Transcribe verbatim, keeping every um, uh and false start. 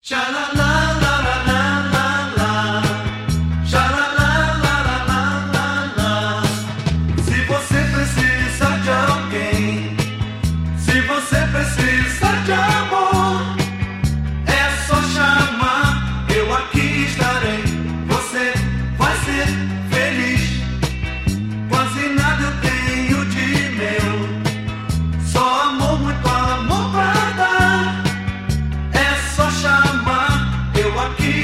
Se você precisa de alguém, se você precisa de amor, é só chamar, eu aqui estarei. Você vai ser feliz. Quase nada eu tenho de meu, só amor, muito amor pra dar. É só chamar, eu aqui